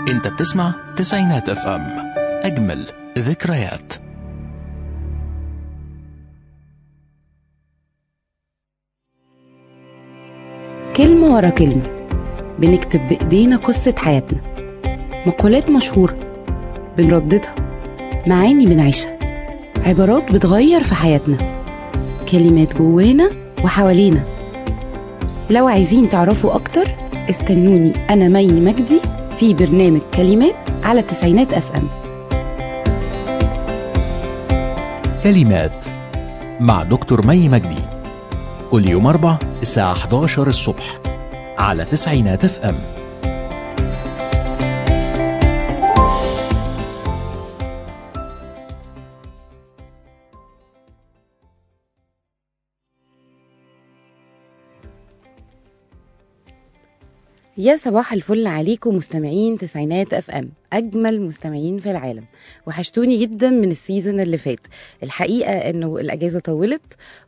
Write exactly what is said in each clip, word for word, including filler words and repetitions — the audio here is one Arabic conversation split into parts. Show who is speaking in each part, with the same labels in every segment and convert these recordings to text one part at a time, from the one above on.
Speaker 1: انت بتسمع تسعينات اف ام، اجمل ذكريات.
Speaker 2: كلمة ورا كلمة بنكتب بإيدينا قصة حياتنا، مقولات مشهورة بنرددها، معاني بنعيشها، عبارات بتغير في حياتنا، كلمات جوانا وحوالينا. لو عايزين تعرفوا أكتر استنوني أنا مي مجدي في برنامج كلمات على تسعينات اف ام.
Speaker 1: كلمات مع دكتور مي مجدي، كل يوم أربع الساعة إحدى عشرة الصبح على تسعينات اف ام.
Speaker 2: يا صباح الفل عليكم مستمعين تسعينات اف ام، اجمل مستمعين في العالم. وحشتوني جدا من السيزن اللي فات. الحقيقه انه الاجازه طولت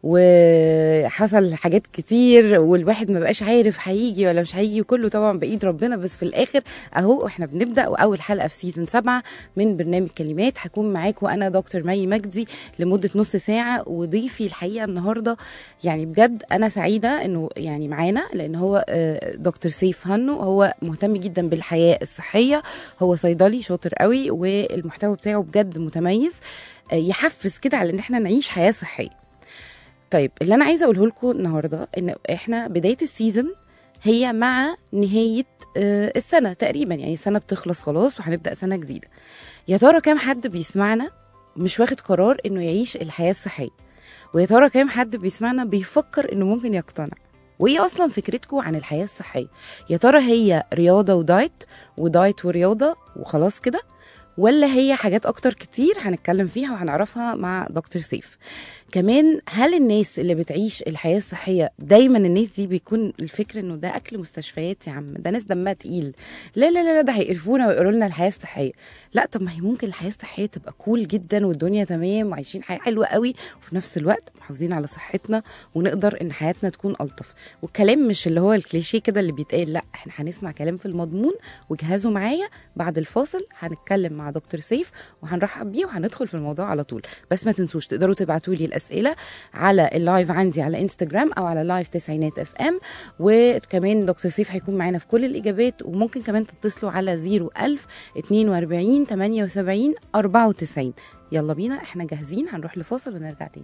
Speaker 2: وحصل حاجات كتير والواحد ما بقاش عارف هيجي ولا مش هيجي، وكله طبعا بايد ربنا. بس في الاخر اهو احنا بنبدا، واول حلقه في سيزن سبعة من برنامج كلمات. هكون معاكم انا دكتور مي مجدي لمده نص ساعه، وضيفي الحقيقه النهارده يعني بجد انا سعيده انه يعني معانا، لان هو دكتور سيف هنو. هو مهتم جدا بالحياه الصحيه، هو صيدلي شاطر قوي، والمحتوى بتاعه بجد متميز يحفز كده على ان احنا نعيش حياه صحيه. طيب اللي انا عايزه اقوله لكم النهارده ان احنا بدايه السيزون هي مع نهايه السنه تقريبا، يعني السنه بتخلص خلاص وهنبدا سنه جديده. يا ترى كام حد بيسمعنا مش واخد قرار انه يعيش الحياه الصحيه؟ ويا ترى كام حد بيسمعنا بيفكر انه ممكن يقتنع؟ وايه اصلا فكرتكم عن الحياه الصحيه؟ يا ترى هي رياضه ودايت ودايت ورياضه وخلاص كده، ولا هي حاجات اكتر كتير هنتكلم فيها وهنعرفها مع دكتور سيف. كمان هل الناس اللي بتعيش الحياه الصحيه دايما الناس دي بيكون الفكر انه ده اكل مستشفيات، يا عم ده ناس دمها تقيل، لا لا لا ده هيقرفونا ويقولوا لنا الحياه الصحيه؟ لا، طب ما هي ممكن الحياه الصحيه تبقى كول جدا والدنيا تمام وعايشين حياه حلوه قوي، وفي نفس الوقت محافظين على صحتنا ونقدر ان حياتنا تكون الطف. والكلام مش اللي هو الكليشيه كده اللي بيتقال، لا احنا هنسمع كلام في المضمون. وجهزوا معايا بعد الفاصل هنتكلم مع دكتور سيف وهنرحب بيه وهندخل في الموضوع على طول. بس ما تنسوش تقدروا تبعتوا لي الاسئله على اللايف عندي على انستجرام او على لايف تسعينات اف ام. وكمان دكتور سيف هيكون معانا في كل الاجابات. وممكن كمان تتصلوا على زيرو ألف اتنين وأربعين تمانية وسبعين أربعة وتسعين. يلا بينا احنا جاهزين، هنروح لفاصل ونرجع تاني.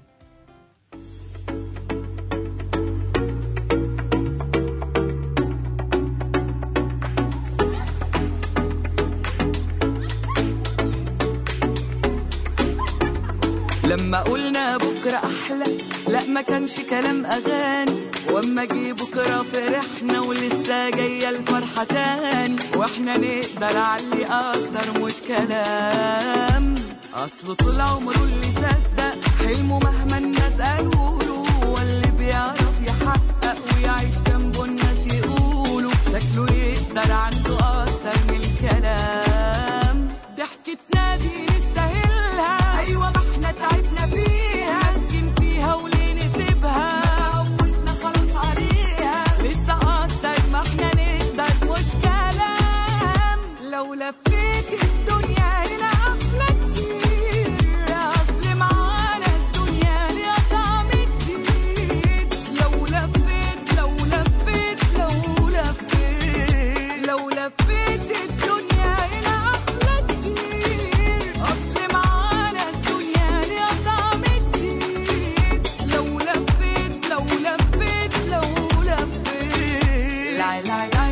Speaker 3: لما قلنا بكرة أحلى، لا ما كانش كلام أغاني، واما جه بكرة فرحنا ولسه جاية الفرحة تاني، واحنا نقدر علي أكتر مش كلام. أصله طول عمره اللي صدق حلمه مهما الناس قالوله، واللي بيعرف يحقق ويعيش جنبه الناس يقولوا شكله يقدر عنده أكتر من الكلام. ضحكتنا دي نستاهلها، أيوة ما احنا تعبنا فيها، مسكين فيها وليه نسيبها، عودنا خلاص عليها، لسه أكتر ما احنا نقدر مش كلام. لو لفيت الدنيا هنا أحلى كتير، أصل معانا الدنيا ليها طعم جديد. لو لفيت لو لفيت لو لفيت لو لفيت الدنيا هنا أحلى كتير، أصل معانا الدنيا ليها طعم جديد. لو لفيت لو لفيت لو لفيت لا لا لا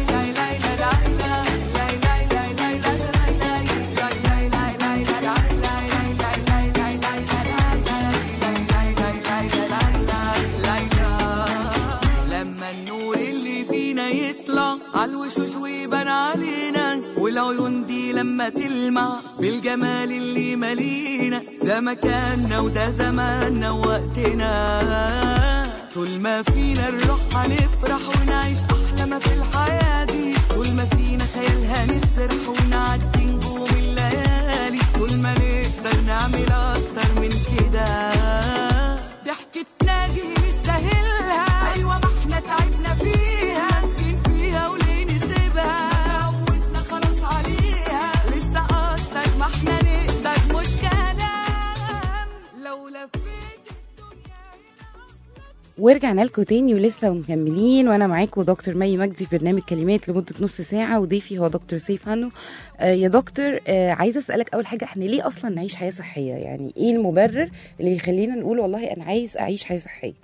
Speaker 3: عالوشوش ويبان علينا، والعيون دي لما تلمع بالجمال اللي مالينا، ده مكاننا وده زماننا ووقتنا. طول ما فينا الروح هنفرح ونعيش أحلى ما في الحياة دي، طول ما فينا خيالها نسرح ونعدي نجوم الليالي، طول ما نقدر نعمل أكتر من كده. ضحكتنا دي نستاهلها، أيوة ما احنا تعبنا فيها، مسكين فيها وليه نسيبها، عودنا خلاص عليها،
Speaker 2: ورجعنا لكم تاني ولسه مكملين، وانا معاكم دكتور مي مجدي في برنامج كلمات لمده نص ساعه، وضيفي هو دكتور سيف هانو. آه يا دكتور، آه عايزه اسالك اول حاجه، احنا ليه اصلا نعيش حياه صحيه؟ يعني ايه المبرر اللي يخلينا نقول والله انا عايز اعيش حياه صحيه؟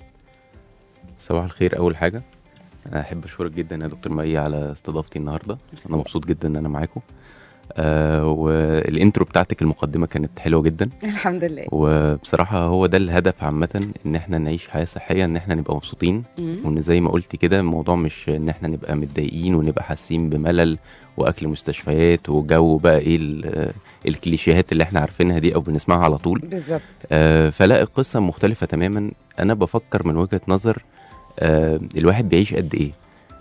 Speaker 4: صباح الخير. اول حاجه انا احب اشكرك جدا يا دكتور مي على استضافتي النهارده. انا مبسوط جدا ان انا معاكم. آه والانترو بتاعتك المقدمه كانت حلوه جدا.
Speaker 2: الحمد لله.
Speaker 4: وبصراحه هو ده الهدف عامه، ان احنا نعيش حياه صحيه، ان احنا نبقى مبسوطين، وان زي ما قلتي كده الموضوع مش ان احنا نبقى متضايقين ونبقى حاسين بملل واكل مستشفيات وجو بقى ايه الكليشيهات اللي احنا عارفينها دي او بنسمعها على طول.
Speaker 2: بالظبط.
Speaker 4: آه فلا، القصه مختلفه تماما. انا بفكر من وجهه نظر آه الواحد بيعيش قد ايه.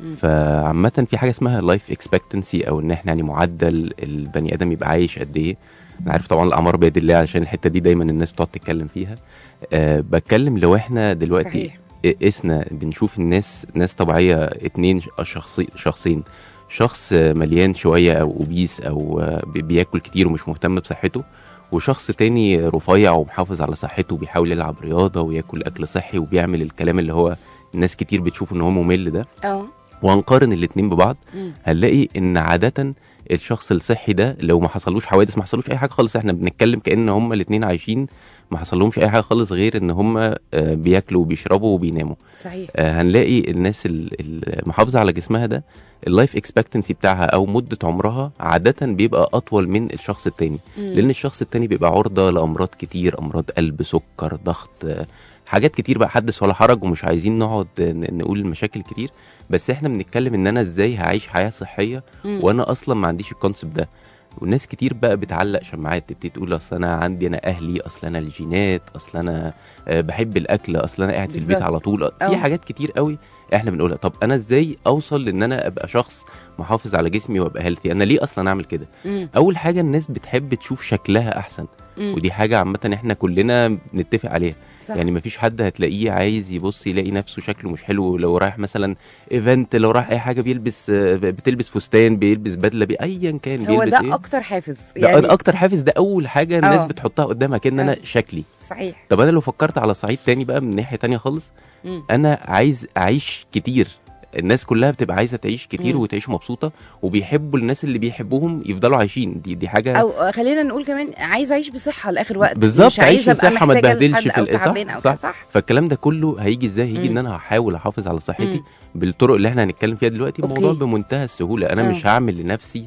Speaker 4: فعامة في حاجة اسمها لايف اكسبكتنسي، او ان احنا يعني معدل البني ادم يبقى عايش قد ايه. انا عارف طبعا الاعمار بيد الله، عشان الحتة دي دايما الناس بتقعد تتكلم فيها. أه بتكلم لو احنا دلوقتي قسنا بنشوف الناس ناس طبيعية، اتنين شخصي شخصين، شخص مليان شوية او اوبيس او بياكل كتير ومش مهتم بصحته، وشخص تاني رفيع ومحافظ على صحته وبيحاول يلعب رياضة وياكل اكل صحي وبيعمل الكلام اللي هو الناس كتير بتشوف ان هو ممل ده. اه وهنقارن الاتنين ببعض، هنلاقي ان عادة الشخص الصحي ده لو ما حصلوش حوادث، ما حصلوش اي حاجة خالص، احنا بنتكلم كأن هما الاتنين عايشين ما حصلهمش اي حاجة خالص غير ان هما بياكلوا وبيشربوا وبيناموا. صحيح. هنلاقي الناس المحافظة على جسمها ده اللايف اكسبكتنسي بتاعها او مدة عمرها عادة بيبقى اطول من الشخص التاني. مم. لان الشخص التاني بيبقى عرضة لامراض كتير، امراض قلب، سكر، ضغط، حاجات كتير بقى حدث ولا حرج، ومش عايزين نقعد نقول المشاكل كتير، بس احنا بنتكلم ان انا ازاي هعيش حياة صحية. مم. وانا اصلا ما عنديش الكونسبت ده. والناس كتير بقى بتعلق شماعات، تبتدي تقول اصل انا عندي انا اهلي، اصل انا الجينات، اصل انا بحب الاكل، اصل انا قاعد في البيت على طول. في حاجات كتير قوي احنا بنقولها. طب انا ازاي اوصل لان انا ابقى شخص محافظ على جسمي وابقى هيلثي؟ انا ليه اصلا اعمل كده؟ مم. اول حاجة الناس بتحب تشوف شكلها احسن. مم. ودي حاجة عامة احنا كلنا نتفق عليها. صح. يعني مفيش حد هتلاقيه عايز يبص يلاقي نفسه شكله مش حلو. لو رايح مثلا ايفنت، لو رايح اي حاجه بيلبس بتلبس فستان، بيلبس بدله، بايا كان بيلبس. هو
Speaker 2: ده
Speaker 4: إيه؟
Speaker 2: اكتر حافز
Speaker 4: يعني. ده اكتر حافز، ده اول حاجه الناس أوه. بتحطها قدامها كأن انا شكلي. صحيح. طب انا لو فكرت على صعيد تاني بقى من ناحيه تانية خالص، م. انا عايز اعيش كتير. الناس كلها بتبقى عايزه تعيش كتير مم. وتعيش مبسوطه، وبيحبوا الناس اللي بيحبوهم يفضلوا عايشين. دي دي حاجه، او
Speaker 2: خلينا نقول كمان عايز اعيش بصحه لاخر وقت.
Speaker 4: بالظبط، عايش بصحه ما اتبهدلش في
Speaker 2: الصح.
Speaker 4: صح. صح. فالكلام ده كله هيجي ازاي؟ هيجي ان انا هحاول احافظ على صحتي مم. بالطرق اللي احنا هنتكلم فيها دلوقتي. الموضوع بمنتهى السهوله. انا أوه. مش هعمل لنفسي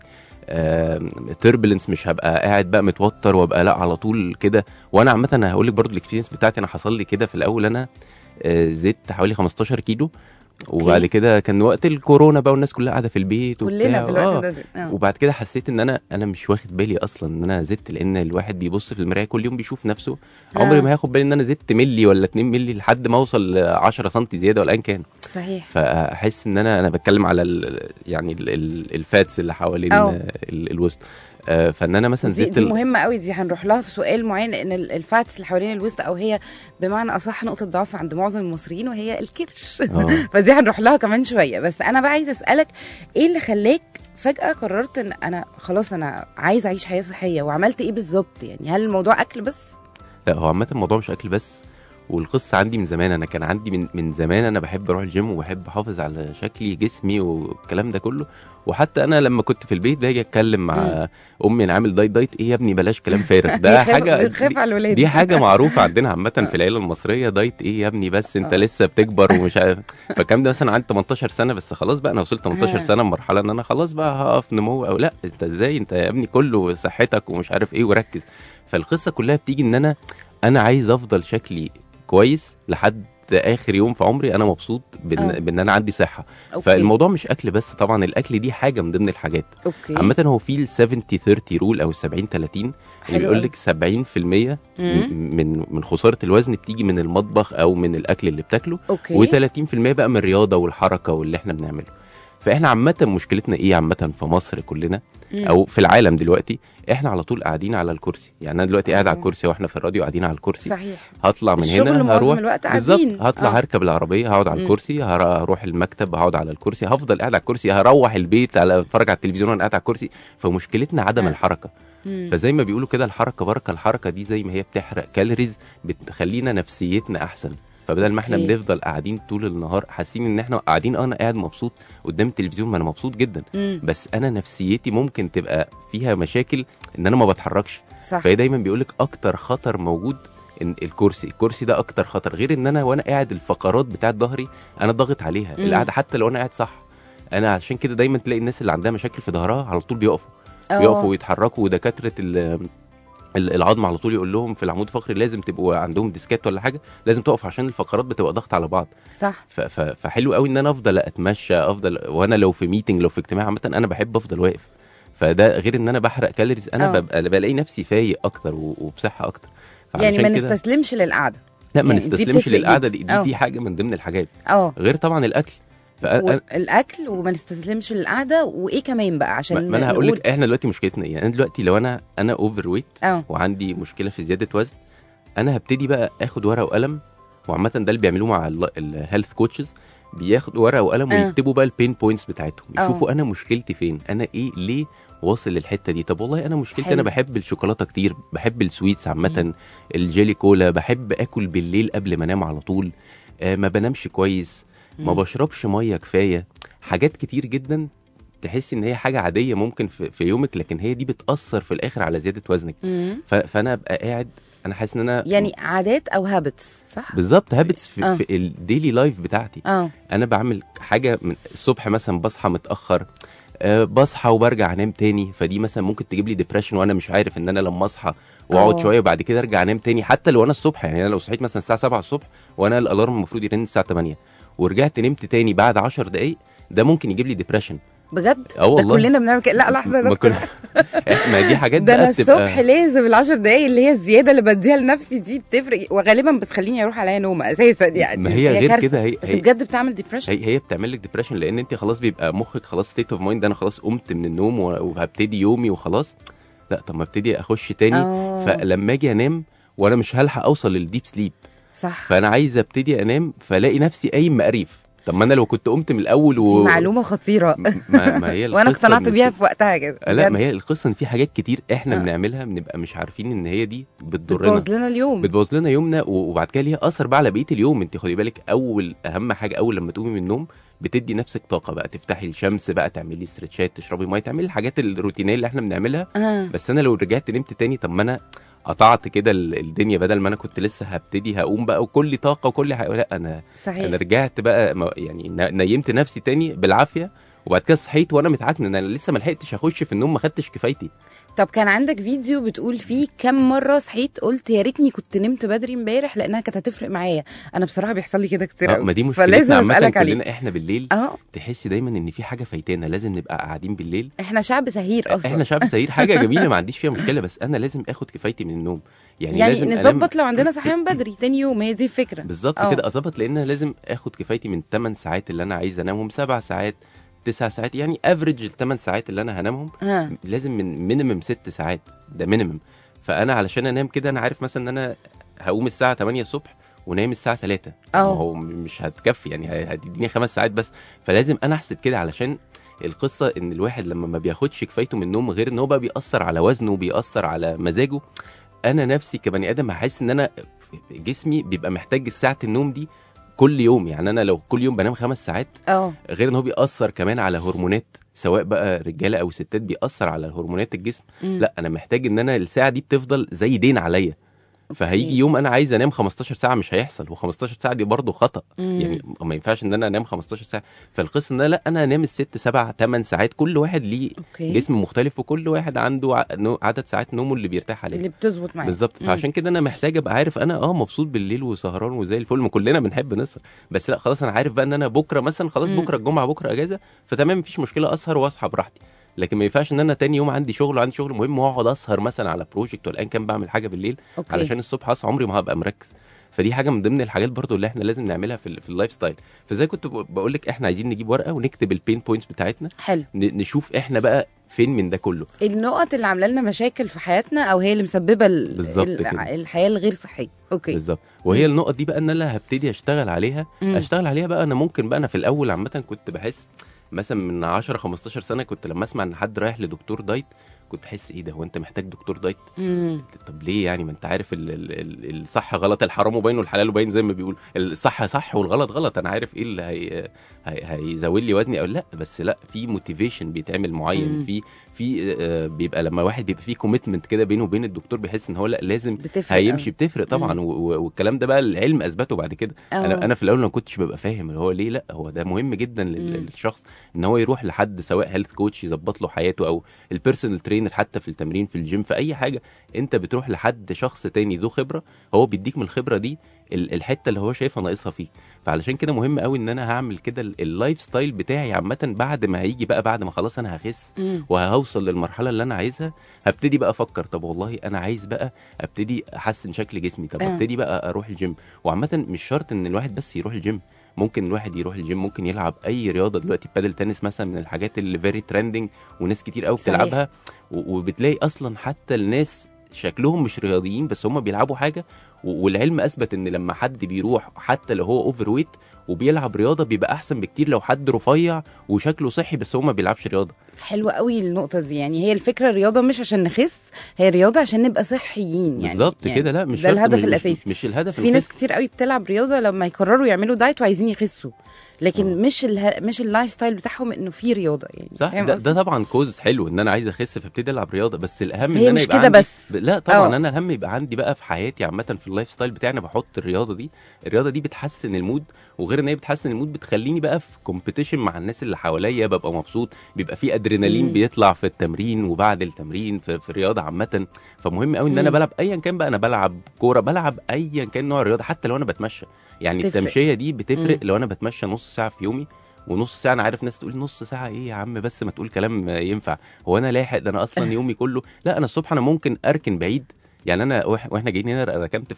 Speaker 4: تربلنس، مش هبقى قاعد بقى متوتر وابقى لا على طول كده. وانا عامه انا هقول لك برضو الاكسبيرينس بتاعتي. انا حصل لي كده في الاول، انا زدت حوالي خمستاشر كيلو. وبعد كده كان وقت الكورونا بقى والناس كلها قاعده في البيت
Speaker 2: كلنا في الوقت ده.
Speaker 4: آه. وبعد كده حسيت ان انا انا مش واخد بالي اصلا ان انا زدت، لان الواحد بيبص في المرايه كل يوم بيشوف نفسه. آه. عمري ما هاخد بالي ان انا زدت ملي ولا اتنين ملي لحد ما اوصل عشرة سنتي زياده ولا ان كان.
Speaker 2: صحيح.
Speaker 4: فاحس ان انا انا بتكلم على ال يعني ال الفاتس اللي حوالين الوسط. آه فان انا مثلا
Speaker 2: دي, دي مهمه قوي. دي هنروح لها في سؤال معين، ان الفاتس اللي حوالين الوسط، او هي بمعنى اصح نقطه ضعف عند معظم المصريين، وهي الكرش. فدي هنروح لها كمان شويه. بس انا بقى عايزه اسالك، ايه اللي خلاك فجاه قررت ان انا خلاص انا عايز اعيش حياه صحيه؟ وعملت ايه بالظبط؟ يعني هل الموضوع اكل بس؟
Speaker 4: لا، هو عامه الموضوع مش اكل بس. والقصه عندي من زمان. انا كان عندي من من زمان انا بحب اروح الجيم وبحب احافظ على شكلي جسمي والكلام ده كله. وحتى انا لما كنت في البيت باجي اتكلم مع م. امي انا عامل دايت دايت ايه يا ابني، بلاش كلام فارغ ده. حاجه دي, دي حاجه معروفه عندنا عامه في العيله المصريه. دايت ايه يا ابني، بس انت لسه بتكبر ومش عارف. فكام ده مثلا عندي تمنتاشر سنه بس، خلاص بقى انا وصلت تمنتاشر سنه، مرحله ان انا خلاص بقى هقف نمو. او لا، انت ازاي انت يا ابني كله صحتك ومش عارف ايه وركز. فالقصه كلها بتيجي ان انا انا عايز افضل شكلي كويس لحد اخر يوم في عمري انا مبسوط بان, بإن انا عندي صحه. أوكي. فالموضوع مش اكل بس، طبعا الاكل دي حاجه من ضمن الحاجات. عامه هو في ال سبعين ثلاثين رول او ال سبعين ثلاثين اللي بيقول لك سبعين في المية من من خساره الوزن بتيجي من المطبخ او من الاكل اللي بتاكله، و30% بقى من الرياضه والحركه واللي احنا بنعمله. فاحنا عامه مشكلتنا ايه عامه في مصر كلنا او في العالم دلوقتي؟ احنا على طول قاعدين على الكرسي. يعني انا دلوقتي قاعد على الكرسي واحنا في الراديو قاعدين على الكرسي. صحيح. هطلع من هنا هروح بالظبط، هطلع آه. هركب العربيه هقعد على الكرسي، هروح المكتب هقعد على الكرسي، هفضل قاعد على الكرسي، هروح البيت على اتفرج على التلفزيون وانا قاعد على الكرسي. فمشكلتنا عدم آه. الحركه. مم. فزي ما بيقولوا كده الحركه بركه. الحركه دي زي ما هي بتحرق كالوريز بتخلينا نفسيتنا احسن. فبدل ما احنا
Speaker 2: أوكي.
Speaker 4: بنفضل قاعدين طول النهار حاسين ان احنا قاعدين، انا قاعد مبسوط قدام التلفزيون، ما انا مبسوط جدا،
Speaker 2: مم.
Speaker 4: بس انا نفسيتي ممكن تبقى فيها مشاكل ان انا ما بتحركش.
Speaker 2: صح.
Speaker 4: فهي دايما بيقولك اكتر خطر موجود ان الكرسي الكرسي ده اكتر خطر، غير ان انا وانا قاعد الفقرات بتاعت ظهري انا ضاغط عليها
Speaker 2: مم.
Speaker 4: القعده، حتى لو انا قاعد صح. انا عشان كده دايما تلاقي الناس اللي عندها مشاكل في ظهرها على طول بيقفوا
Speaker 2: أوه.
Speaker 4: بيقفوا ويتحركوا، ودكاتره ال- ال- العظم على طول يقول لهم في العمود الفقري لازم تبقوا عندهم ديسكات ولا حاجه، لازم تقف عشان الفقرات بتبقى ضغط على بعض.
Speaker 2: صح.
Speaker 4: ف- ف- فحلو قوي ان انا افضل اتمشى، افضل وانا لو في ميتنج، لو في اجتماع عامه انا بحب افضل واقف. فده غير ان انا بحرق كالوريز، انا
Speaker 2: أوه.
Speaker 4: ببقى بلاقي نفسي فايق اكتر و- وبصحه اكتر.
Speaker 2: يعني
Speaker 4: فعلشان
Speaker 2: ما
Speaker 4: كده-
Speaker 2: نستسلمش للقعده.
Speaker 4: لا ما
Speaker 2: يعني دي
Speaker 4: نستسلمش
Speaker 2: بتفرق
Speaker 4: للقعده
Speaker 2: جدا.
Speaker 4: دي, دي,
Speaker 2: أوه.
Speaker 4: دي حاجه من ضمن الحاجات،
Speaker 2: اه
Speaker 4: غير طبعا الاكل. فأنا
Speaker 2: الاكل وما نستسلمش للقعده، وايه كمان بقى عشان
Speaker 4: ما انا هقول
Speaker 2: نقول-
Speaker 4: لك احنا دلوقتي مشكلتنا ايه. انا دلوقتي لو انا انا اوفر ويت
Speaker 2: اه
Speaker 4: وعندي مشكله في زياده وزن، انا هبتدي بقى اخد ورقه وقلم، وعامه ده اللي بيعملوه مع الهيلث كوتشز، بياخدوا ورقه وقلم
Speaker 2: آه.
Speaker 4: ويكتبوا بقى البين بوينتس بتاعتهم،
Speaker 2: آه.
Speaker 4: يشوفوا انا مشكلتي فين، انا ايه ليه واصل للحته دي. طب والله انا مشكلتي
Speaker 2: حلو.
Speaker 4: انا بحب الشوكولاته كتير، بحب السويتس عامه، الجيلي كولا، بحب اكل بالليل قبل ما انام على طول، آه ما بنامش كويس، ما
Speaker 2: مم.
Speaker 4: بشربش ميه كفايه، حاجات كتير جدا تحس ان هي حاجه عاديه ممكن في, في يومك، لكن هي دي بتاثر في الاخر على زياده وزنك.
Speaker 2: مم.
Speaker 4: ف- فانا ابقى قاعد انا حاسس ان انا
Speaker 2: يعني عادات او هابتس، صح؟
Speaker 4: بالظبط هابتس في,
Speaker 2: آه.
Speaker 4: في الديلي لايف بتاعتي.
Speaker 2: اه
Speaker 4: انا بعمل حاجه من الصبح، مثلا بصحى متاخر، أه بصحى وبرجع انام تاني، فدي مثلا ممكن تجيب لي ديبريشن، وانا مش عارف ان انا لما اصحى واقعد
Speaker 2: أوه.
Speaker 4: شويه وبعد كده ارجع انام تاني، حتى لو انا الصبح، يعني انا لو صحيت مثلا الساعه سبعة الصبح وانا الالارم المفروض يرن الساعه تمانية ورجعت نمت تاني بعد عشر دقائق، ده ممكن يجيب لي ديبريشن.
Speaker 2: بجد؟
Speaker 4: اه والله.
Speaker 2: ده كلنا بنعمل كده. لا لحظه يا
Speaker 4: ما
Speaker 2: دكتور،
Speaker 4: كل- ما دي حاجات
Speaker 2: ده
Speaker 4: بقى
Speaker 2: انا
Speaker 4: بتبقى-
Speaker 2: الصبح لازم العشر دقايق اللي هي الزياده اللي بديها لنفسي دي بتفرق، وغالبا بتخليني اروح عليا نوم اساسا يعني.
Speaker 4: ما هي غير
Speaker 2: كارثة.
Speaker 4: كده، هي-
Speaker 2: بس
Speaker 4: هي-
Speaker 2: بجد بتعمل ديبريشن.
Speaker 4: هي هي بتعمل لك ديبريشن، لان انت خلاص بيبقى مخك خلاص ستيت اوف مايند، انا خلاص قمت من النوم وهبتدي يومي وخلاص. لا طب ما ابتدي اخش تاني،
Speaker 2: آه.
Speaker 4: فلما اجي انام وانا مش هلحق اوصل للديب سليب،
Speaker 2: صح.
Speaker 4: فانا عايز ابتدي انام فلاقي نفسي قايم مقريف. طب ما انا لو كنت قمت من الاول و...
Speaker 2: دي معلومه خطيره.
Speaker 4: ما, ما هي
Speaker 2: وانا
Speaker 4: القصة
Speaker 2: اقتنعت
Speaker 4: إن
Speaker 2: بيها
Speaker 4: في-
Speaker 2: في وقتها كده.
Speaker 4: لا ما هي القصه ان في حاجات كتير احنا
Speaker 2: آه.
Speaker 4: بنعملها بنبقى مش عارفين ان هي دي بتضرنا،
Speaker 2: بتبوظ لنا اليوم.
Speaker 4: بتبوظ لنا يومنا، و- وبعد كده ليها اثر بقى على بقيه اليوم. انت خدي بالك، اول اهم حاجه اول لما تقومي من النوم بتدي نفسك طاقه بقى، تفتحي الشمس بقى، تعملي استرتشات، تشربي ميه، تعملي الحاجات الروتينيه اللي احنا بنعملها.
Speaker 2: آه.
Speaker 4: بس انا لو رجعت نمت تاني، طب ما انا قطعت كده ال- الدنيا، بدل ما انا كنت لسه هبتدي هقوم بقى وكل طاقه وكل حاجه، لا انا
Speaker 2: صحيح.
Speaker 4: انا رجعت بقى ما- يعني ن- نيمت نفسي تاني بالعافيه، وبعد كده صحيت وانا متعكن، انا لسه ما لحقتش اخش في النوم، ما خدتش كفايتي.
Speaker 2: طب كان عندك فيديو بتقول فيه كم مره صحيت قلت يا ريتني كنت نمت بدري امبارح لانها كانت هتفرق معايا؟ انا بصراحه بيحصل لي كده كتير
Speaker 4: آه،
Speaker 2: قوي.
Speaker 4: ما دي
Speaker 2: فلازم
Speaker 4: مشكلتنا عامه
Speaker 2: اسالك عليه.
Speaker 4: كلنا احنا بالليل،
Speaker 2: اه
Speaker 4: تحسي دايما ان في حاجه فايتانا، لازم نبقى قاعدين بالليل.
Speaker 2: احنا شعب سهير اصلا.
Speaker 4: احنا شعب سعيد، حاجه جميله ما عنديش فيها مشكله، بس انا لازم اخد كفايتي من النوم. يعني,
Speaker 2: يعني
Speaker 4: لازم
Speaker 2: نظبط لو عندنا صحيان بدري تاني يوم، هي دي الفكره.
Speaker 4: بالظبط
Speaker 2: آه.
Speaker 4: كده اظبط، لان أنا لازم اخد كفايتي من ثمان ساعات اللي انا عايز انامهم، سبع ساعات، تسع ساعات، يعني افريج الثمان ساعات اللي انا هنامهم
Speaker 2: ها.
Speaker 4: لازم من مينيمم ست ساعات، ده مينيمم. فانا علشان انام كده انا عارف مثلا ان انا هقوم الساعه تمانية الصبح ونايم الساعه تلاتة،
Speaker 2: أه.
Speaker 4: ما هو مش هتكفي، يعني هتديني خمس ساعات بس. فلازم انا احسب كده، علشان القصه ان الواحد لما ما بياخدش كفايته من النوم، غير ان هو بقى بيأثر على وزنه وبيأثر على مزاجه. انا نفسي كبني ادم هحس ان انا جسمي بيبقى محتاج ساعه النوم دي كل يوم. يعني انا لو كل يوم بنام خمس ساعات،
Speaker 2: اه
Speaker 4: غير ان هو بيأثر كمان على هرمونات، سواء بقى رجاله او ستات، بيأثر على هرمونات الجسم.
Speaker 2: مم.
Speaker 4: لا انا محتاج ان انا الساعه دي بتفضل زي دين عليا. فهيجي يوم انا عايز انام خمستاشر ساعه مش هيحصل، و15 ساعه دي برضه خطا.
Speaker 2: مم.
Speaker 4: يعني ما ينفعش ان انا انام خمستاشر ساعه. فالقصه ان أنا لا انا انام الست سبع ثمان ساعات، كل واحد ليه
Speaker 2: اوكي.
Speaker 4: جسم مختلف، وكل واحد عنده ع- نوع- عدد ساعات نومه اللي بيرتاح عليه
Speaker 2: اللي بتظبط معايا
Speaker 4: بالظبط.
Speaker 2: مم.
Speaker 4: فعشان كده انا محتاج ابقى عارف انا اه مبسوط بالليل وسهران وزي الفل، ما كلنا بنحب نسهر، بس لا خلاص انا عارف بقى ان انا بكره مثلا خلاص
Speaker 2: مم.
Speaker 4: بكره الجمعه بكره اجازه، فتمام مفيش مشكله اسهر واصحى براحتي. لكن ما ينفعش ان انا تاني يوم عندي شغل وعندي شغل مهم واقعد اسهر مثلا على بروجكت ولا ان كان بعمل حاجه بالليل،
Speaker 2: اوكي.
Speaker 4: علشان الصبح اصحى عمري ما هبقى مركز. فدي حاجه من ضمن الحاجات برضو اللي احنا لازم نعملها في, ال- في اللايف ستايل. فزي كنت بقول لك احنا عايزين نجيب ورقه ونكتب البين بوينتس بتاعتنا،
Speaker 2: حلو.
Speaker 4: ن- نشوف احنا بقى فين من ده كله.
Speaker 2: النقط اللي عامله لنا مشاكل في حياتنا او هي اللي مسببه ال-
Speaker 4: بالظبط
Speaker 2: ال-
Speaker 4: كده.
Speaker 2: الحياه الغير صحيه. اوكي.
Speaker 4: بالظبط. وهي النقط دي بقى ان انا هبتدي اشتغل عليها.
Speaker 2: مم.
Speaker 4: اشتغل عليها بقى انا ممكن بقى انا في الاول عامه كنت بحس مثلا من عشرة خمستاشر سنه، كنت لما اسمع ان حد رايح لدكتور دايت كنت احس ايه ده، هو انت محتاج دكتور دايت؟
Speaker 2: مم.
Speaker 4: طب ليه يعني؟ ما انت عارف ال- ال- ال- الصح غلط، الحرام باين والحلال باين زي ما بيقول، الصح صح والغلط غلط، انا عارف ايه اللي هي هي- هيزود لي وزني او لا. بس لا، في موتيفيشن بيتعمل معين،
Speaker 2: مم.
Speaker 4: في في آه، بيبقى لما واحد بيبقى فيه كوميتمنت كده بينه وبين الدكتور، بيحس ان هو لا لازم
Speaker 2: بتفرق
Speaker 4: هيمشي.
Speaker 2: أوي.
Speaker 4: بتفرق طبعا،
Speaker 2: مم.
Speaker 4: و- و- والكلام ده بقى العلم اثبته بعد كده. انا
Speaker 2: أه.
Speaker 4: انا في الاول ما كنتش ببقى فاهم اللي هو ليه، لا هو ده مهم جدا لل-
Speaker 2: مم.
Speaker 4: للشخص ان هو يروح لحد سواء هيلث كوتش يظبط له حياته، او البيرسونال ترينر حتى في التمرين في الجيم في اي حاجه. انت بتروح لحد شخص تاني ذو خبره، هو بيديك من الخبره دي ال- الحته اللي هو شايفها ناقصها فيه. فعلشان كده مهم قوي ان انا هعمل كده ال- اللايف ستايل بتاعي عامه، بعد ما هيجي بقى بعد ما خلاص انا هخس
Speaker 2: مم.
Speaker 4: وهوصل للمرحله اللي انا عايزها، هبتدي بقى افكر طب والله انا عايز بقى ابتدي احسن شكل جسمي، طب
Speaker 2: آه.
Speaker 4: ابتدي بقى اروح الجيم. وعامه مش شرط ان الواحد بس يروح الجيم، ممكن الواحد يروح الجيم، ممكن يلعب اي رياضه. دلوقتي بادل تنس مثلا من الحاجات اللي فيري ترندنج وناس كتير قوي
Speaker 2: صحيح.
Speaker 4: بتلعبها، و- وبتلاقي اصلا حتى الناس شكلهم مش رياضيين بس هم بيلعبوا حاجه. و- والعلم اثبت ان لما حد بيروح حتى لو هو اوفر ويت وبيلعب رياضه بيبقى احسن بكتير لو حد رفيع وشكله صحي بس هو ما بيلعبش رياضه.
Speaker 2: حلوة قوي النقطة دي. يعني هي الفكرة الرياضة مش عشان نخس، هي رياضة عشان نبقى صحيين يعني.
Speaker 4: بالظبط
Speaker 2: يعني
Speaker 4: كده. لا مش
Speaker 2: ده
Speaker 4: شرط،
Speaker 2: الهدف
Speaker 4: مش-
Speaker 2: الأساسي.
Speaker 4: مش الهدف
Speaker 2: بس في ناس
Speaker 4: الخس.
Speaker 2: كتير قوي بتلعب رياضة لما يقرروا يعملوا دايت وعايزين يخسوا، لكن
Speaker 4: آه.
Speaker 2: مش اله... مش اللايف ستايل بتاعهم انه في رياضة يعني.
Speaker 4: صح،
Speaker 2: فاهم
Speaker 4: ده,
Speaker 2: قصدي؟
Speaker 4: ده طبعا كوز حلو ان انا عايز اخس فابتدي العب رياضه، بس الاهم
Speaker 2: بس
Speaker 4: ان
Speaker 2: هي
Speaker 4: انا
Speaker 2: مش
Speaker 4: يبقى
Speaker 2: كده
Speaker 4: عندي
Speaker 2: بس.
Speaker 4: ب... لا طبعا
Speaker 2: أوه.
Speaker 4: انا اهم يبقى عندي بقى في حياتي عامه في اللايف ستايل بتاعي انا بحط الرياضه دي. الرياضه دي بتحسن المود، وغير ان هي بتحسن المود بتخليني بقى في كومبيتيشن مع الناس اللي حواليا، ببقى مبسوط، بيبقى في ادرينالين
Speaker 2: مم.
Speaker 4: بيطلع في التمرين وبعد التمرين في, في الرياضه عامه. فمهم قوي ان انا
Speaker 2: مم.
Speaker 4: بلعب ايا كان بقى، انا بلعب كوره، بلعب ايا كان نوع الرياضه، حتى لو انا بتمشى. يعني
Speaker 2: تفرق.
Speaker 4: التمشيه دي بتفرق.
Speaker 2: مم.
Speaker 4: لو انا بتمشى نص ساعه في يومي، ونص ساعه انا عارف ناس تقول نص ساعه ايه يا عم، بس ما تقول كلام ينفع، هو انا لاحق؟ ده انا اصلا يومي كله. لا انا الصبح انا ممكن اركن بعيد. يعني انا وإح- واحنا جايين هنا ركنت في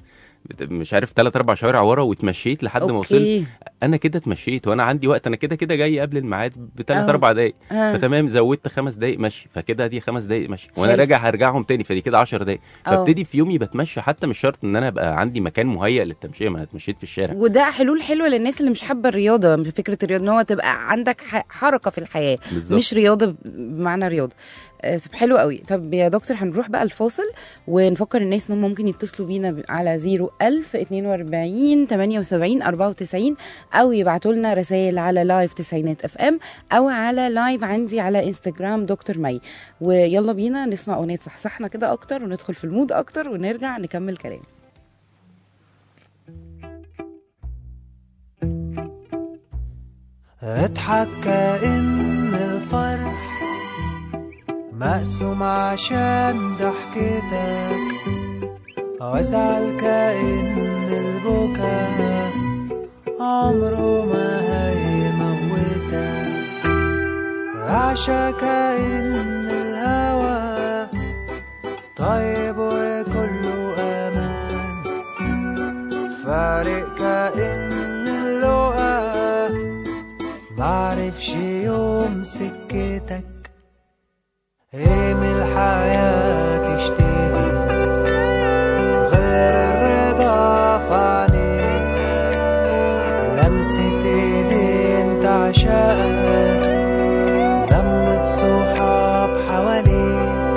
Speaker 4: بت- مش عارف ثلاث اربع شوارع ورا واتمشيت لحد ما وصلت.
Speaker 2: اوكي.
Speaker 4: انا كده اتمشيت وانا عندي وقت، انا كده كده جاي قبل الميعاد بثلاث
Speaker 2: أهو.
Speaker 4: اربع دقايق،
Speaker 2: ها.
Speaker 4: فتمام زودت خمس دقايق مشي، فكده دي خمس دقايق مشي، وانا
Speaker 2: حلو.
Speaker 4: راجع هرجعهم تاني فدي كده عشر دقايق.
Speaker 2: أهو.
Speaker 4: فابتدي في يومي بتمشى، حتى مش شرط ان انا ابقى عندي مكان مهيأ للتمشيه، ما انا اتمشيت في الشارع.
Speaker 2: وده حلول حلوه للناس اللي مش حابه الرياضه. مش فكره الرياضه ان هو تبقى عندك ح- حركه في الحياه،
Speaker 4: بالظبط.
Speaker 2: مش رياضه بمعنى رياضه. آه، طب حلو قوي. طب يا دكتور هنروح بقى الفاصل ونفكر الناس انهم ممكن يتصلوا بينا ب- على زيرو ألف اتنين وأربعين تمانية وسبعين أربعة وتسعين، او يبعتوا لنا رسائل على لايف تسعينات اف ام، او على لايف عندي على انستجرام دكتور مي. ويلا بينا نسمع اغنيه صحصحنا كده اكتر وندخل في المود اكتر ونرجع نكمل كلام.
Speaker 5: اضحك كأن الفرح مقسوم عشان ضحكتك، وازعل كأن البكا عمره ما هيموتك، عشا كأن الهوى طيب وكله أمان، فارق كأن اللقا معرفش يوم سكتك. ايه من الحياة تشتهي غير الرضا في عينيك، لمسة ايدين تعشقك، لمة صحاب حواليك،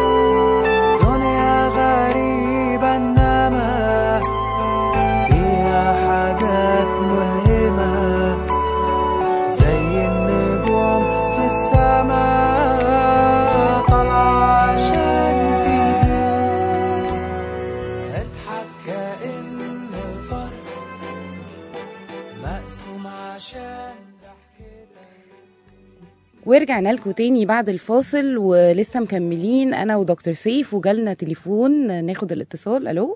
Speaker 5: دنيا غريبة انما فيها حاجات ملهمة زي النجوم في السماء طالعة عشان تهديك. اضحك كأن الفرح مقسوم عشان ضحكتك.
Speaker 2: ورجعنا لكم تاني بعد الفاصل ولسه مكملين انا ودكتور سيف، وجالنا تليفون ناخد الاتصال. الو.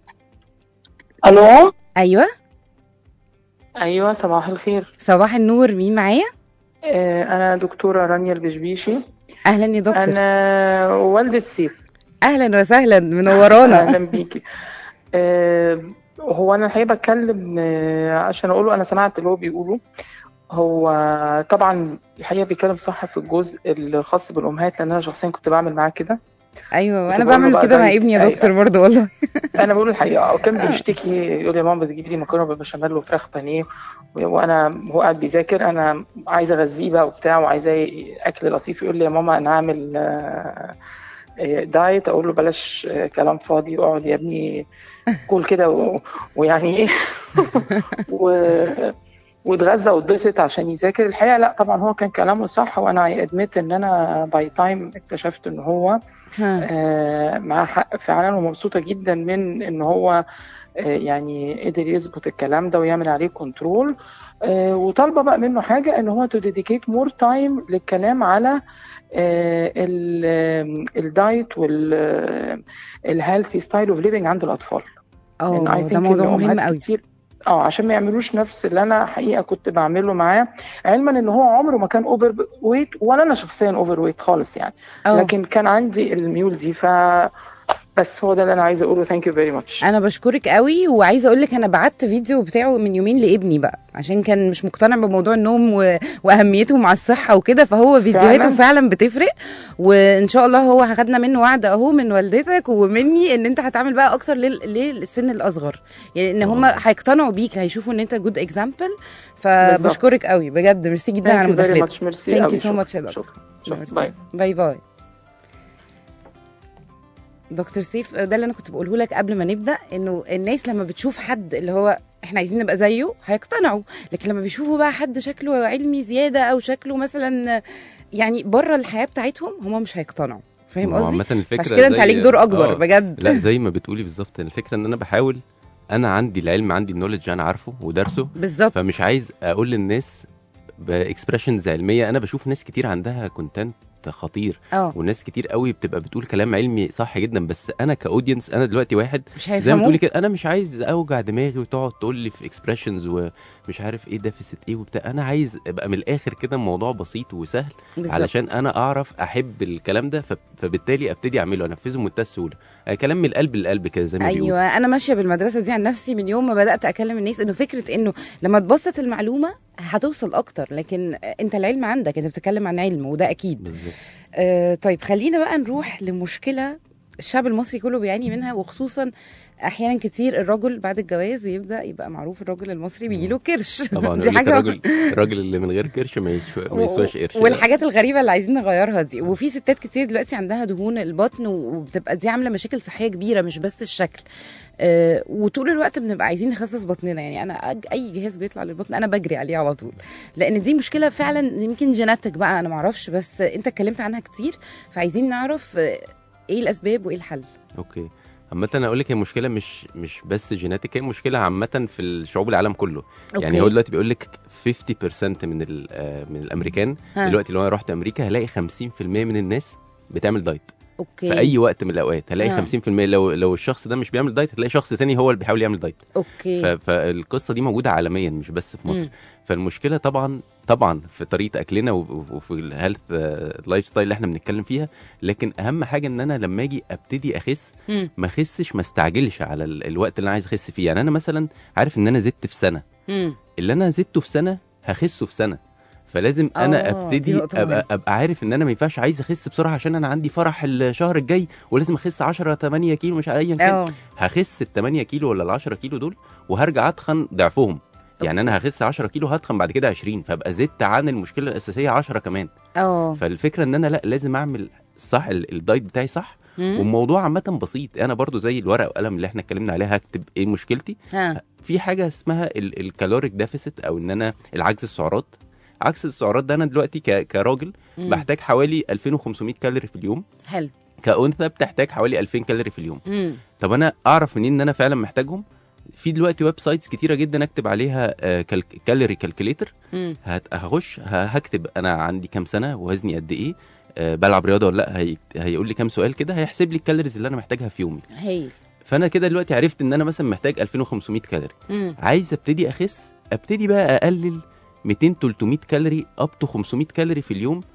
Speaker 6: الو.
Speaker 2: ايوه
Speaker 6: ايوه صباح الخير.
Speaker 2: صباح النور، مين معايا؟
Speaker 6: آه، انا دكتوره رانيا البشبيشي.
Speaker 2: اهلا يا دكتور.
Speaker 6: انا والده سيف.
Speaker 2: اهلا وسهلا، منورانا.
Speaker 6: اهلا بيكي. آه، هو انا الحقيقه بتكلم آه، عشان اقوله انا سمعت اللي هو بيقوله. هو طبعا الحقيقه بيتكلم صح في الجزء الخاص بالامهات، لان انا شخصيا كنت بعمل معاه كده.
Speaker 2: ايوه
Speaker 6: كنت
Speaker 2: انا
Speaker 6: بقول له
Speaker 2: بعمل
Speaker 6: بقى
Speaker 2: كده مع
Speaker 6: دايت.
Speaker 2: ابني يا
Speaker 6: أيوة.
Speaker 2: دكتور برضه والله.
Speaker 6: انا بقول الحقيقه، كان بيشتكي يقول لي يا ماما بتجيبي لي مكرونه بالبشاميل وفراخ بانيه، وانا هو قاعد بيذاكر، انا عايزه اغذيه بقى وبتاع وعايزاه اكل لطيف، يقول لي يا ماما انا هعمل آه، آه، دايت. اقول له بلاش آه، كلام فاضي، واقعد يا ابني كل كده و- ويعني ايه و- واتغذى واتبسط عشان يذاكر. الحقيقه لا طبعا هو كان كلامه صح، وانا ادمت ان انا باي تايم اكتشفت ان هو
Speaker 2: ها.
Speaker 6: آه، معاه حق فعلا، ومبسوطه جدا من ان هو آه، يعني قدر يظبط الكلام ده ويعمل عليه كنترول. آه، وطالبه بقى منه حاجه، ان هو تو ديديكيت مور تايم للكلام على الدايت والهيلثي ستايل اوف ليفنج عند الاطفال. لان اي
Speaker 2: اه ده
Speaker 6: ثينك
Speaker 2: موضوع
Speaker 6: ان
Speaker 2: مهم
Speaker 6: امهات
Speaker 2: قوي.
Speaker 6: كتير اه عشان ما يعملوش نفس اللي انا حقيقه كنت بعمله معاه، علما ان هو عمره ما كان اوفر ويت، ولا انا شخصيا اوفر ويت خالص يعني،
Speaker 2: اه
Speaker 6: لكن كان عندي الميول دي. ف بس هو ده اللي انا عايزه اقوله. ثانك يو فيري ماتش.
Speaker 2: انا بشكرك قوي، وعايزه اقول لك انا بعت فيديو بتاعه من يومين لابني بقى، عشان كان مش مقتنع بموضوع النوم و... واهميته مع الصحه وكده، فهو فيديوهاته
Speaker 6: فعلا
Speaker 2: فعلا بتفرق. وان شاء الله هو خدنا منه وعد اهو من والدتك ومني ان انت هتعمل بقى اكتر لل... للسن الاصغر، يعني ان هم هيقتنعوا بيك، هيشوفوا ان انت جود اكزامبل. فبشكرك قوي بجد، ميرسي جدا على مداخلتك.
Speaker 6: ميرسي
Speaker 2: ثانك
Speaker 6: قوي.
Speaker 2: يو سو ماتش يا
Speaker 6: شكرا
Speaker 2: دكتور.
Speaker 6: شكرا. باي
Speaker 2: باي باي دكتور سيف. ده اللي انا كنت بقوله لك قبل ما نبدا، انه الناس لما بتشوف حد اللي هو احنا عايزين نبقى زيه هيقتنعوا، لكن لما بيشوفوا بقى حد شكله علمي زياده او شكله مثلا يعني بره الحياه بتاعتهم، هم مش هيقتنعوا. فاهم قصدي؟
Speaker 4: عامة الفكرة
Speaker 2: عشان كده انت
Speaker 4: زي-
Speaker 2: عليك دور اكبر
Speaker 4: آه.
Speaker 2: بجد.
Speaker 4: لا زي ما بتقولي بالظبط، الفكرة ان انا بحاول، انا عندي العلم، عندي النولج، انا عارفه ودارسه،
Speaker 2: بالظبط.
Speaker 4: فمش عايز اقول للناس باكسبريشنز علميه. انا بشوف ناس كتير عندها كونتنت خطير،
Speaker 2: اه
Speaker 4: وناس كتير قوي بتبقى بتقول كلام علمي صح جدا، بس انا كاودينس، انا دلوقتي واحد
Speaker 2: مش
Speaker 4: زي ما
Speaker 2: هيفهموا.
Speaker 4: بتقولي كده، انا مش عايز اوجع دماغي وتقعد تقول لي في اكسبريشنز ومش عارف ايه ديفيسيت ايه وبتاع. انا عايز ابقى من الاخر كده الموضوع بسيط وسهل،
Speaker 2: بالظبط.
Speaker 4: علشان انا اعرف احب الكلام ده، ف- فبالتالي ابتدي اعمله انفذه بمنتهى السهوله. آه، كلام من القلب للقلب كده زي ما بيقولوا.
Speaker 2: ايوه انا ماشيه بالمدرسه دي عن نفسي من يوم ما بدات اكلم الناس، انه فكره انه لما تبسط المعلومه هتوصل اكتر، لكن انت العلم عندك، انت بتتكلم عن علم وده اكيد.
Speaker 4: بالظبط.
Speaker 2: آه طيب خلينا بقى نروح لمشكله الشعب المصري كله بيعاني منها، وخصوصا احيانا كتير الرجل بعد الجواز يبدا يبقى معروف الرجل المصري بيجي له كرش.
Speaker 4: طبعا
Speaker 2: دي
Speaker 4: يقول لك
Speaker 2: حاجه
Speaker 4: الراجل الراجل اللي من غير كرش ما يسوا- ما يسواش قرش.
Speaker 2: والحاجات الغريبه اللي عايزين نغيرها دي. وفي ستات كتير دلوقتي عندها دهون البطن، وبتبقى دي عامله مشاكل صحيه كبيره، مش بس الشكل. آه وطول الوقت بنبقى عايزين نخسس بطننا، يعني انا أج- اي جهاز بيطلع للبطن انا بجري عليه على طول، لان دي مشكله فعلا يمكن جيناتك بقى، انا معرفش، بس انت اتكلمت عنها كتير، فعايزين نعرف آه ايه الاسباب وايه الحل.
Speaker 4: اوكي. عامة انا اقول لك هي مشكله مش مش بس جيناتيك، هي مشكله عامه في الشعوب العالم كله.
Speaker 2: أوكي.
Speaker 4: يعني هو دلوقتي بيقول لك خمسين بالمية من ال- آه، من الامريكان
Speaker 2: ها.
Speaker 4: دلوقتي، لو انا رحت امريكا هلاقي خمسين بالمية من الناس بتعمل دايت.
Speaker 2: اوكي.
Speaker 4: في اي وقت من الاوقات هلاقي
Speaker 2: ها.
Speaker 4: خمسين بالمية. لو لو الشخص ده مش بيعمل دايت هتلاقي شخص تاني هو اللي بيحاول يعمل دايت. ف-
Speaker 2: اوكي.
Speaker 4: فالقصه دي موجوده عالميا مش بس في مصر.
Speaker 2: مم.
Speaker 4: فالمشكله طبعا طبعا في طريقه اكلنا و- وفي الهيلث لايف ستايل اللي احنا بنتكلم فيها. لكن اهم حاجه ان انا لما اجي ابتدي اخس
Speaker 2: مم.
Speaker 4: ما اخسش، ما استعجلش على ال- الوقت اللي انا عايز اخس فيه. يعني انا مثلا عارف ان انا زدت في سنه،
Speaker 2: مم.
Speaker 4: اللي انا زدته في سنه هخسه في سنه، فلازم انا
Speaker 2: آه، دي
Speaker 4: ابتدي
Speaker 2: نقطة
Speaker 4: ابقى,
Speaker 2: مهمة.
Speaker 4: ابقى عارف ان انا ما ينفعش عايز اخس بسرعه عشان انا عندي فرح الشهر الجاي ولازم اخس عشرة تمانية كيلو مش ايا كان.
Speaker 2: اه
Speaker 4: هخس ال تمانية كيلو ولا ال عشرة كيلو دول وهرجع اتخن ضعفهم. يعني انا هخس عشرة كيلو هتخن بعد كده عشرين، فابقى زدت عن المشكله الاساسيه عشرة كمان.
Speaker 2: اه
Speaker 4: فالفكره ان انا لا لازم اعمل صح ال- الدايت بتاعي صح.
Speaker 2: مم.
Speaker 4: والموضوع عامه بسيط، انا برضو زي الورقه والقلم اللي احنا اتكلمنا عليها هكتب ايه مشكلتي.
Speaker 2: ها.
Speaker 4: في حاجه اسمها الكالوريك ديفيسيت، او ان انا العجز السعرات. عكس السعرات ده انا دلوقتي ك- كراجل
Speaker 2: مم.
Speaker 4: بحتاج حوالي ألفين وخمسمية كالوري في اليوم،
Speaker 2: حلو.
Speaker 4: كأنثى بتحتاج حوالي ألفين كالوري في اليوم.
Speaker 2: مم.
Speaker 4: طب انا اعرف منين ان انا فعلا محتاجهم؟ في دلوقتي ويب سايتس كتيره جدا اكتب عليها كالوري كالكوليتر.
Speaker 2: مم.
Speaker 4: هخش ه- هكتب انا عندي كام سنه ووزني قد ايه، آه، بلعب رياضه ولا لا، هي... هيقول لي كام سؤال كده، هيحسب لي الكالوريز اللي انا محتاجها في يومي.
Speaker 2: هايل.
Speaker 4: فانا كده دلوقتي عرفت ان انا مثلا محتاج ألفين وخمسمية كالوري.
Speaker 2: مم.
Speaker 4: عايز ابتدي اخس، ابتدي بقى اقلل ميتين تلتمية كالوري اب تو خمسمية كالوري في اليوم،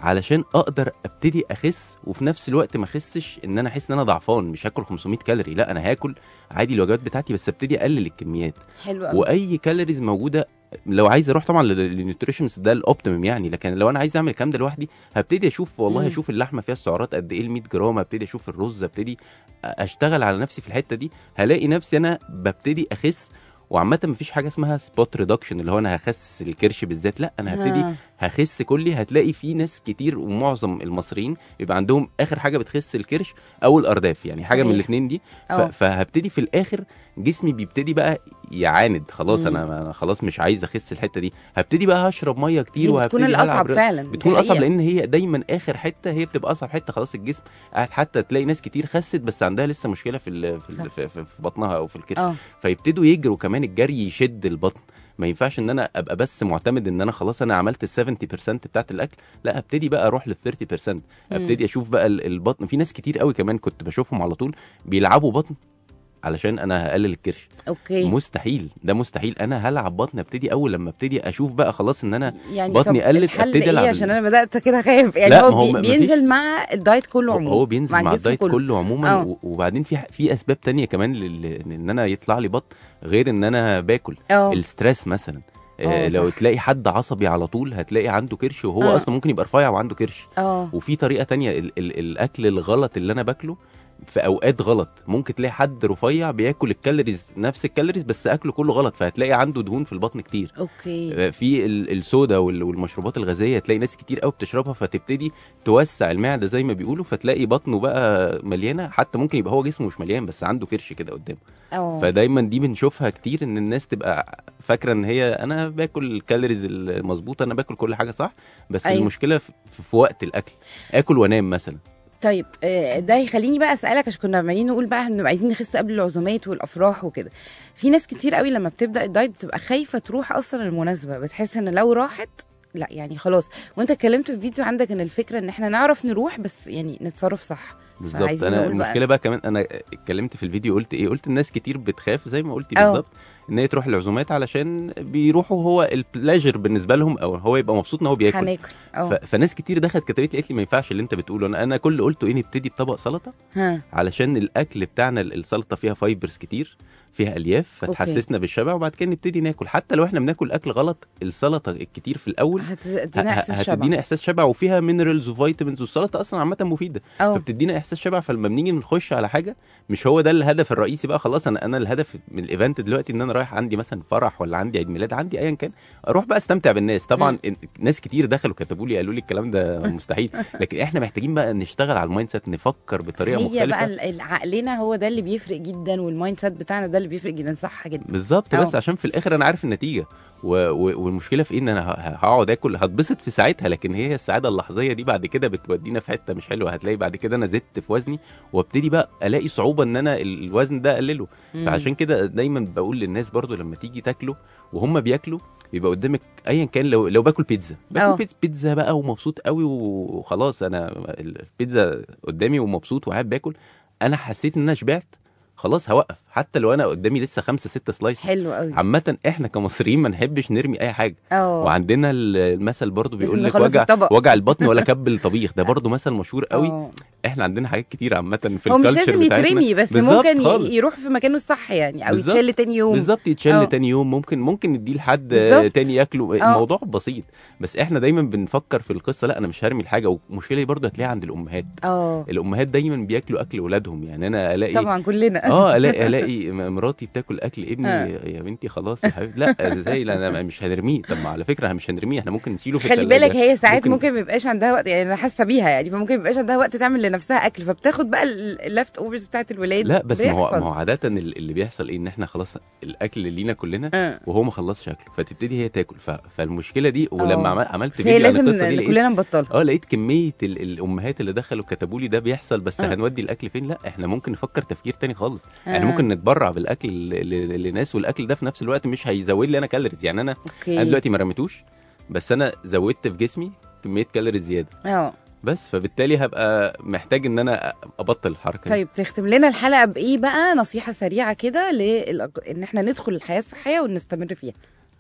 Speaker 4: علشان اقدر ابتدي اخس وفي نفس الوقت ما اخسش ان انا احس ان انا ضعفان. مش هاكل خمسمية كالوري، لا انا هاكل عادي الوجبات بتاعتي، بس ابتدي اقلل الكميات.
Speaker 2: حلو قوي.
Speaker 4: واي كالوريز موجوده لو عايز اروح طبعا للنيوتريشنز ده الاوبتيمم يعني، لكن لو انا عايز اعمل الكلام ده لوحدي هبتدي اشوف والله
Speaker 2: مم.
Speaker 4: اشوف اللحمه فيها السعرات قد ايه ال مية جرام، ابتدي اشوف الرز، ابتدي اشتغل على نفسي في الحته دي، هلاقي نفسي انا ببتدي اخس. وعامه مفيش حاجه اسمها سبوت ريدكشن اللي هو انا هخس الكرش بالذات، لا انا هبتدي
Speaker 2: آه.
Speaker 4: هخس كلي. هتلاقي في ناس كتير ومعظم المصريين يبقى عندهم اخر حاجه بتخس الكرش او الارداف، يعني حاجه
Speaker 2: صحيح.
Speaker 4: من الاثنين دي. ف...
Speaker 2: أوه.
Speaker 4: فهبتدي في الاخر جسمي بيبتدي بقى يعاند خلاص.
Speaker 2: مم.
Speaker 4: انا أنا خلاص مش عايز اخس الحته دي، هبتدي بقى هشرب ميه كتير
Speaker 2: هي
Speaker 4: وهبتدي
Speaker 2: بتكون الاصعب
Speaker 4: هلعب رياضة.
Speaker 2: فعلا، دي
Speaker 4: بتكون اصعب
Speaker 2: حقيقة.
Speaker 4: لان هي دايما اخر حته هي بتبقى اصعب حته. خلاص الجسم قاعد، حتى تلاقي ناس كتير خست بس عندها لسه مشكله في ال... في,
Speaker 2: صح.
Speaker 4: ال... في, في, في بطنها او في الكرش.
Speaker 2: اه
Speaker 4: فيبتدوا يجروا كمان، الجري يشد البطن. ما ينفعش ان انا ابقى بس معتمد ان انا خلاص انا عملت ال سبعين بالمية بتاعت الاكل، لا ابتدي بقى اروح لل ثلاثين بالمية. ابتدي اشوف بقى ال- البطن. في ناس كتير قوي كمان كنت بشوفهم على طول بيلعبوا بطن علشان انا هقلل الكرش.
Speaker 2: اوكي.
Speaker 4: مستحيل، ده مستحيل. انا هلعب بطن ابتدي اول لما ابتدي اشوف بقى خلاص ان انا
Speaker 2: يعني
Speaker 4: بطني
Speaker 2: طب
Speaker 4: قلت،
Speaker 2: الحل
Speaker 4: ابتدي
Speaker 2: ايه؟
Speaker 4: العب
Speaker 2: عشان
Speaker 4: ال-
Speaker 2: انا بدات كده خايف يعني.
Speaker 4: لا،
Speaker 2: هو
Speaker 4: ما هو
Speaker 2: بي-
Speaker 4: ما-
Speaker 2: بينزل
Speaker 4: مفيش.
Speaker 2: مع الدايت كله
Speaker 4: هو-
Speaker 2: عموما،
Speaker 4: هو بينزل مع,
Speaker 2: الجسم
Speaker 4: الدايت
Speaker 2: كله,
Speaker 4: كله عموما.
Speaker 2: آه.
Speaker 4: و- وبعدين في في اسباب تانية كمان لل- ان انا يطلع لي بطن غير ان انا باكل.
Speaker 2: اه
Speaker 4: الستريس مثلا.
Speaker 2: آه،
Speaker 4: آه لو
Speaker 2: صح.
Speaker 4: تلاقي حد عصبي على طول هتلاقي عنده كرش، وهو
Speaker 2: آه.
Speaker 4: اصلا ممكن يبقى رفيع وعنده كرش.
Speaker 2: اه
Speaker 4: وفي طريقه تانية، ال ال الاكل الغلط اللي انا باكله في اوقات غلط. ممكن تلاقي حد رفيع بياكل الكالوريز نفس الكالوريز بس اكله كله غلط، فهتلاقي عنده دهون في البطن كتير.
Speaker 2: اوكي.
Speaker 4: آه، في ال- السودا وال- والمشروبات الغازيه تلاقي ناس كتير قوي بتشربها، فتبتدي توسع المعده زي ما بيقولوا، فتلاقي بطنه بقى مليانه. حتى ممكن يبقى هو جسمه مش مليان بس عنده كرش كده قدامه.
Speaker 2: اه
Speaker 4: فدايما دي بنشوفها كتير، ان الناس تبقى فاكره ان هي انا باكل الكالوريز المظبوطه، انا باكل كل حاجه صح. بس
Speaker 2: أيوة.
Speaker 4: أيوة. المشكله في, في وقت الاكل، اكل وانام مثلا.
Speaker 2: طيب آه، ده يخليني بقى اسالك، عشان كنا عمالين نقول بقى هنبقى عايزين نخس قبل العزومات والافراح وكده. في ناس كتير قوي لما بتبدا الدايت بتبقى خايفه تروح اصلا المناسبه، بتحس ان لو راحت لا يعني خلاص. وانت اتكلمت في فيديو عندك ان الفكره ان احنا نعرف نروح بس يعني نتصرف صح.
Speaker 4: بالظبط.
Speaker 2: فعايزين
Speaker 4: انا
Speaker 2: نقول بقى-
Speaker 4: المشكله بقى كمان، انا اتكلمت في الفيديو قلت ايه، قلت الناس كتير بتخاف زي ما قلتي
Speaker 2: أو.
Speaker 4: بالظبط ان هي تروح العزومات علشان بيروحوا هو البلاجر بالنسبه لهم، او هو يبقى مبسوط ان هو بياكل.
Speaker 2: هناكل
Speaker 4: ف...
Speaker 2: اه
Speaker 4: فناس كتير دخلت كتبت لي قالت لي ما ينفعش اللي انت بتقوله. انا انا كل اللي قلته ايه، نبتدي بطبق سلطه
Speaker 2: ها
Speaker 4: علشان الاكل بتاعنا السلطه فيها فايبرز كتير، فيها الياف، فتحسسنا بالشبع. وبعد كده نبتدي ناكل. حتى لو احنا بناكل اكل غلط، السلطه الكتير في الاول
Speaker 2: هتدينا
Speaker 4: ه-
Speaker 2: احساس شبع.
Speaker 4: هتدينا احساس شبع، وفيها مينرالز وفيتامينز، والسلطه اصلا عامه مفيده.
Speaker 2: أو.
Speaker 4: فبتدينا احساس شبع. فلما بنيجي نخش على حاجه مش هو ده الهدف الرئيسي بقى، خلاص انا انا الهدف من الايفنت دلوقتي ان انا رايح عندي مثلا فرح ولا عندي عيد ميلاد، عندي ايا كان، اروح بقى استمتع بالناس. طبعا
Speaker 2: مم.
Speaker 4: ناس كتير دخلوا كتبوا لي قالوا لي الكلام ده مستحيل. لكن احنا محتاجين بقى نشتغل على المايند سيت، نفكر بطريقه
Speaker 2: هي
Speaker 4: مختلفه.
Speaker 2: بقى ال- عقلنا هو ده اللي بيفرق جدا، والمايند سيت بتاعنا ده اللي بيفرق جدا. صح جدا.
Speaker 4: بالظبط.
Speaker 2: أو.
Speaker 4: بس عشان في الاخر انا عارف النتيجه، و... و... والمشكله في ايه، ان انا ه- هقعد اكل هتبسط في ساعتها، لكن هي السعاده اللحظيه دي بعد كده بتودينا في حته مش حلوه. هتلاقي بعد كده انا زدت في وزني، وابتدي بقى الاقي صعوبه ان انا ال- الوزن ده اقلله.
Speaker 2: مم.
Speaker 4: فعشان كده دايما بقول للناس برضو لما تيجي تاكلوا وهم بياكلوا، يبقى قدامك ايا كان. لو لو باكل بيتزا
Speaker 2: أو.
Speaker 4: باكل بيتزا, بيتزا بقى ومبسوط قوي وخلاص، انا البيتزا قدامي ومبسوط وقاعد باكل، انا حسيت ان انا شبعت، خلاص هوقف. حتى لو انا قدامي لسه خمسة ستة سلايس.
Speaker 2: حلو قوي.
Speaker 4: عامة احنا كمصريين ما نحبش نرمي اي حاجة.
Speaker 2: اه
Speaker 4: وعندنا المثل برضو
Speaker 2: لازم
Speaker 4: بيقول لك
Speaker 2: نخلص
Speaker 4: وجع
Speaker 2: الطبق.
Speaker 4: وجع البطن ولا كب الطبيخ. ده برضو مثل مشهور قوي.
Speaker 2: آه.
Speaker 4: احنا عندنا حاجات كتير عامة في
Speaker 2: هو مش
Speaker 4: الكالتشر
Speaker 2: لازم
Speaker 4: بتاعتنا.
Speaker 2: يترمي، بس
Speaker 4: بالظبط
Speaker 2: ممكن ي-
Speaker 4: خالص.
Speaker 2: يروح في مكانه الصح يعني، او
Speaker 4: بالظبط.
Speaker 2: يتشال تاني يوم.
Speaker 4: بالظبط يتشال
Speaker 2: أه.
Speaker 4: تاني يوم. ممكن ممكن نديه لحد
Speaker 2: بالظبط.
Speaker 4: تاني ياكله.
Speaker 2: أه.
Speaker 4: الموضوع بسيط. بس احنا دايما بنفكر في القصة، لا انا مش هرمي الحاجة. ومشكلة برضو هتلاقيها عند الامهات.
Speaker 2: اه
Speaker 4: الامهات دايما بياكلوا اكل اولادهم. يعني انا الاقي
Speaker 2: طبعا كلنا.
Speaker 4: اه الاقي الاقي مراتي بتاكل اكل ابني.
Speaker 2: آه.
Speaker 4: يا بنتي خلاص يا حبيبي، لا ازاي، لا انا مش هنرميه. طب ما على فكره مش هنرميه، احنا ممكن نشيله في
Speaker 2: خلي
Speaker 4: التلاجة.
Speaker 2: بالك هي ساعات
Speaker 4: ممكن-
Speaker 2: ممكن ما يبقاش عندها وقت، يعني انا حاسه بيها يعني، فممكن ما يبقاش عندها وقت تعمل لنفسها اكل، فبتاخد بقى اللفت اوفرز بتاعت الولاد.
Speaker 4: لا بس ما هو
Speaker 2: بيحصل.
Speaker 4: ما هو عاده ال- اللي بيحصل ايه، ان احنا خلاص الاكل اللي لينا كلنا
Speaker 2: آه.
Speaker 4: وهو ما خلصش اكله، فتبتدي هي تاكل. ف... فالمشكله دي.
Speaker 2: آه.
Speaker 4: ولما عم- عملت
Speaker 2: بس هي
Speaker 4: فيديو عن
Speaker 2: لازم
Speaker 4: القصه دي لقيت
Speaker 2: كلنا نبطلها.
Speaker 4: اه لقيت كميه ال... الامهات اللي دخلوا كتبوا لي ده بيحصل. بس
Speaker 2: آه.
Speaker 4: هنودي الاكل فين؟ لا احنا ممكن نفكر تفكير تاني خالص.
Speaker 2: آه.
Speaker 4: احنا ممكن نتبرع بالاكل ل- ل- لناس، والاكل ده في نفس الوقت مش هيزود لي انا كالوريز. يعني انا
Speaker 2: اوكي.
Speaker 4: انا دلوقتي ما رميتوش، بس انا زودت في جسمي كميه كالوريز زياده
Speaker 2: اه
Speaker 4: بس. فبالتالي هبقى محتاج ان انا ابطل الحركه دي.
Speaker 2: طيب تختم لنا الحلقه بايه بقى، نصيحه سريعه كده لل... ان احنا ندخل الحياه الصحيه ونستمر فيها.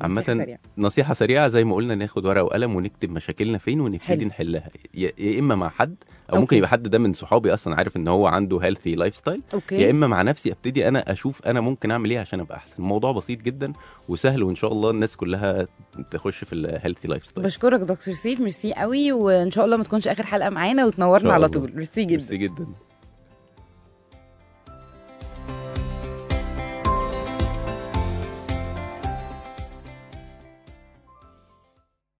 Speaker 4: عامة
Speaker 2: سريعة.
Speaker 4: نصيحة سريعة زي ما قلنا، ناخد ورقة وقلم ونكتب مشاكلنا فين ونبتدي
Speaker 2: حلو.
Speaker 4: نحلها، يا يا اما مع حد او
Speaker 2: أوكي.
Speaker 4: ممكن يبقى حد ده من صحابي اصلا عارف ان هو عنده هيلثي لايف ستايل،
Speaker 2: اوكي
Speaker 4: يا اما مع نفسي ابتدي انا اشوف انا ممكن اعمل ايه عشان ابقى احسن. الموضوع بسيط جدا وسهل، وان شاء الله الناس كلها تخش في الهيلثي لايف ستايل.
Speaker 2: بشكرك دكتور سيف، ميرسي قوي، وان شاء الله ما تكونش اخر حلقه معانا وتنورنا على
Speaker 4: الله.
Speaker 2: طول. ميرسي جدا.
Speaker 4: ميرسي جدا.